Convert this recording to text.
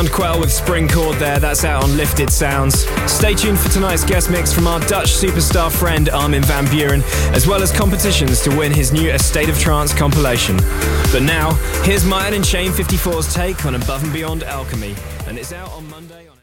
Quell with Spring Chord there, that's out on Lifted Sounds. Stay tuned for tonight's guest mix from our Dutch superstar friend Armin van Buuren, as well as competitions to win his new A State of Trance compilation. But now, here's Martin and Shane 54's take on Above and Beyond Alchemy, and it's out on Monday on